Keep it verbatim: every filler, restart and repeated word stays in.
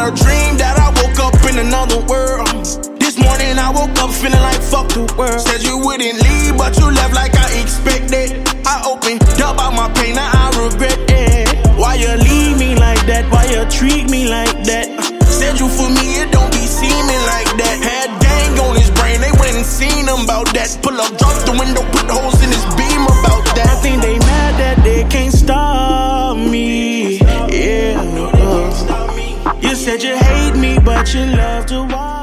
a dream that I woke up in another world. This morning I woke up feeling like fuck the world. Said you wouldn't leave, but you left like I expected. I opened up out my pain, now I regret it. Why you leave me like that? Why you treat me like that? Said you for me, it don't be seeming like that. Had gang on his brain, they went and seen him about that. Pull up, drop the window, put holes in his beam about that. I think they mad that they can't stop me. Yeah, no. You said you hate me, but you love to watch.